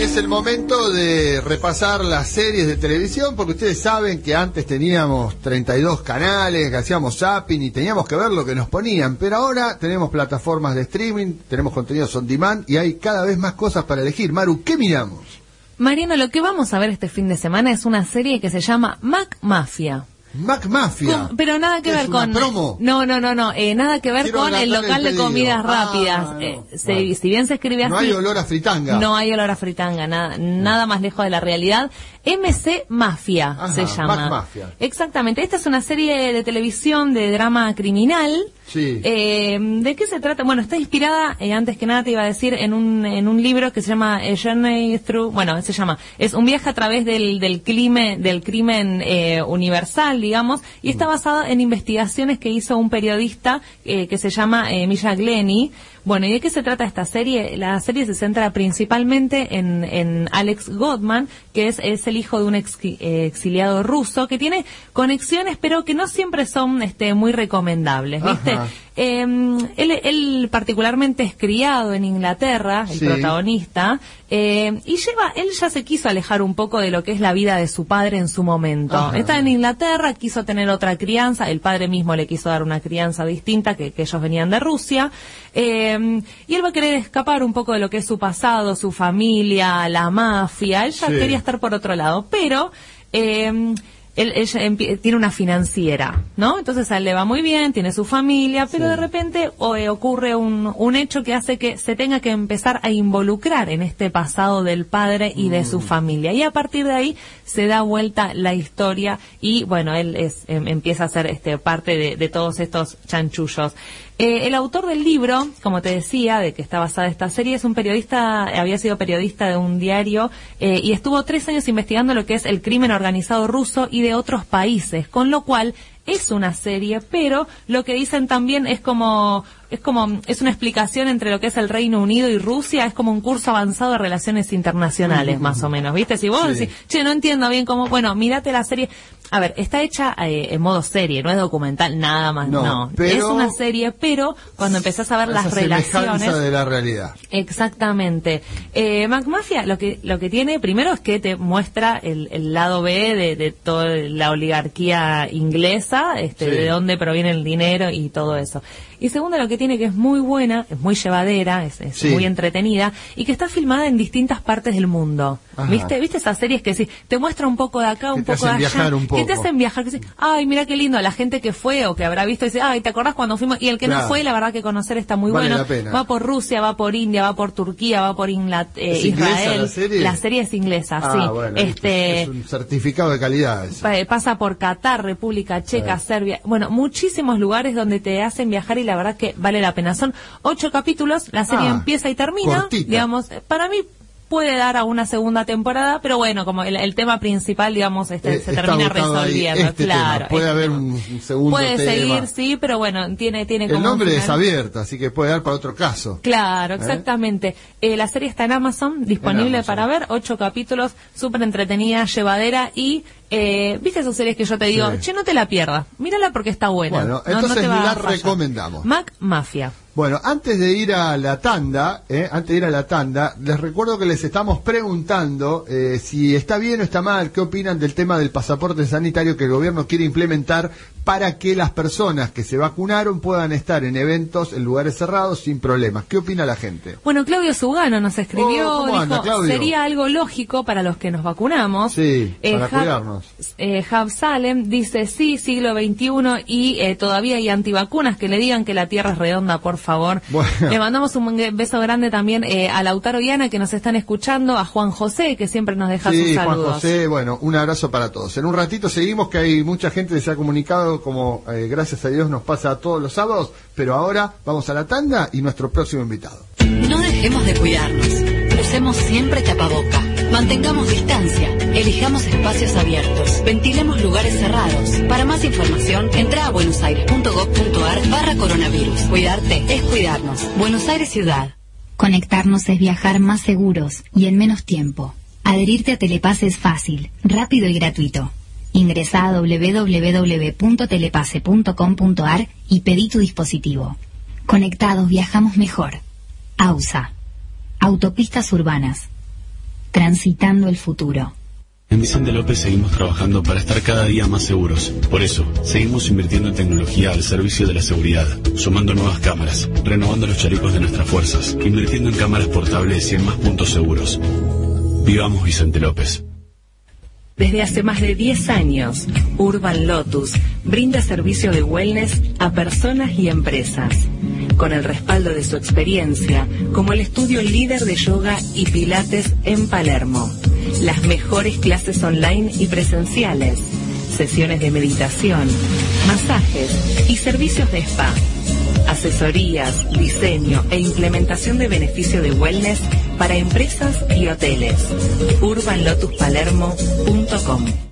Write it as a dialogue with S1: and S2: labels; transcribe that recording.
S1: es el momento de repasar las series de televisión, porque ustedes saben que antes teníamos 32 canales, que hacíamos zapping y teníamos que ver lo que nos ponían, pero ahora tenemos plataformas de streaming, tenemos contenidos on demand y hay cada vez más cosas para elegir. Maru, ¿qué miramos?
S2: Mariano, lo que vamos a ver este fin de semana es una serie que se llama McMafia.
S1: McMafia.
S2: Pero nada que ver con...
S1: promo?
S2: No, nada que ver
S1: Quiero
S2: con el local de comidas rápidas.
S1: Vale.
S2: Si bien se escribe así...
S1: No hay olor a fritanga.
S2: No hay olor a fritanga, nada más lejos de la realidad. MC Mafia.
S1: Ajá,
S2: se llama.
S1: McMafia.
S2: Exactamente. Esta es una serie de televisión de drama criminal.
S1: Sí.
S2: ¿De qué se trata? Bueno, está inspirada, antes que nada te iba a decir, en un libro que se llama Journey Through... Bueno, se llama... Es un viaje a través del crimen universal, digamos, y está basado en investigaciones que hizo un periodista que se llama Misha Glenny. Bueno, ¿y de qué se trata esta serie? La serie se centra principalmente en Alex Goldman, que es el hijo de un exiliado ruso, que tiene conexiones, pero que no siempre son muy recomendables, ¿viste? Él particularmente es criado en Inglaterra, el protagonista, y él ya se quiso alejar un poco de lo que es la vida de su padre en su momento.
S1: Ajá.
S2: Está en Inglaterra, quiso tener otra crianza, el padre mismo le quiso dar una crianza distinta, que ellos venían de Rusia, y él va a querer escapar un poco de lo que es su pasado, su familia, la mafia. Él ya quería estar por otro lado, pero... Ella tiene una financiera, ¿no? Entonces a él le va muy bien, tiene su familia, pero de repente ocurre un hecho que hace que se tenga que empezar a involucrar en este pasado del padre y de su familia. Y a partir de ahí se da vuelta la historia y, bueno, él empieza a ser parte de todos estos chanchullos. El autor del libro, como te decía, de que está basada esta serie, es un periodista, había sido periodista de un diario y estuvo 3 años investigando lo que es el crimen organizado ruso y de otros países, con lo cual es una serie, pero lo que dicen también es una explicación entre lo que es el Reino Unido y Rusia, es como un curso avanzado de relaciones internacionales, más o menos, ¿viste? Si vos decís, no entiendo bien cómo, bueno, mírate la serie. A ver, está hecha en modo serie, no es documental, nada más, no. Es una serie, pero cuando empezás a ver las relaciones
S1: de la realidad.
S2: Exactamente. McMafia lo que tiene primero es que te muestra el lado B de toda la oligarquía inglesa, de dónde proviene el dinero y todo eso. Y segundo, lo que tiene que es muy buena, es muy llevadera, es muy entretenida y que está filmada en distintas partes del mundo.
S1: Ajá.
S2: ¿Viste esas series que te muestra un poco de acá, un poco de allá, que te hacen viajar, que dices, ay, mira qué lindo, la gente que fue o que habrá visto dice, ay, ¿te acordás cuando fuimos? Y el que no fue, la verdad que conocer está muy
S1: vale
S2: bueno.
S1: La pena.
S2: Va por Rusia, va por India, va por Turquía, va por Israel.
S1: ¿La
S2: serie es inglesa, sí.
S1: Bueno, es un certificado de calidad.
S2: Pasa por Qatar, República Checa, Serbia, bueno, muchísimos lugares donde te hacen viajar y la verdad que vale la pena. Son 8 capítulos, la serie empieza y termina,
S1: cortita.
S2: Digamos, para mí puede dar a una segunda temporada, pero bueno, como el tema principal, digamos, se termina resolviendo, claro.
S1: Puede haber un segundo
S2: puede
S1: tema.
S2: Seguir, sí, pero bueno, tiene como
S1: el nombre es abierto, así que puede dar para otro caso.
S2: Claro, exactamente. La serie está en Amazon, disponible para ver, 8 capítulos, súper entretenida, llevadera y... ¿viste esas series que yo te digo? No te la pierdas, mírala porque está buena.
S1: Bueno, entonces
S2: no te
S1: la recomendamos.
S2: McMafia.
S1: Bueno, antes de ir a la tanda, les recuerdo que les estamos preguntando si está bien o está mal, qué opinan del tema del pasaporte sanitario que el gobierno quiere implementar para que las personas que se vacunaron puedan estar en eventos, en lugares cerrados, sin problemas. ¿Qué opina la gente?
S2: Bueno, Claudio Sugano nos escribió,
S1: ¿cómo anda, Claudio?
S2: Sería algo lógico para los que nos vacunamos.
S1: Sí, para cuidarnos.
S2: Jav Salem dice, sí, siglo XXI y todavía hay antivacunas que le digan que la Tierra es redonda, por favor. Bueno. Le mandamos un beso grande también a Lautaro y Ana que nos están escuchando, a Juan José que siempre nos deja sus saludos.
S1: Juan José, bueno, un abrazo para todos. En un ratito seguimos, que hay mucha gente que se ha comunicado, como gracias a Dios nos pasa todos los sábados, pero ahora vamos a la tanda y nuestro próximo invitado.
S3: No dejemos de cuidarnos. Usemos siempre tapaboca. Mantengamos distancia. Elijamos espacios abiertos. Ventilemos lugares cerrados. Para más información, entra a buenosaires.gov.ar/coronavirus. Cuidarte es cuidarnos. Buenos Aires Ciudad.
S4: Conectarnos es viajar más seguros y en menos tiempo. Adherirte a Telepase es fácil, rápido y gratuito. Ingresá a www.telepase.com.ar y pedí tu dispositivo. Conectados viajamos mejor. AUSA. Autopistas Urbanas. transitando el futuro.
S5: En Vicente López seguimos trabajando para estar cada día más seguros. Por eso, seguimos invirtiendo en tecnología al servicio de la seguridad, sumando nuevas cámaras, renovando los chalecos de nuestras fuerzas, invirtiendo en cámaras portables y en más puntos seguros. Vivamos Vicente López.
S2: Desde hace más de 10 años, Urban Lotus brinda servicio de wellness a personas y empresas, con el respaldo de su experiencia como el estudio líder de yoga y pilates en Palermo. Las mejores clases online y presenciales, sesiones de meditación, masajes y servicios de spa, asesorías, diseño e implementación de beneficio de wellness para empresas y hoteles. urbanlotuspalermo.com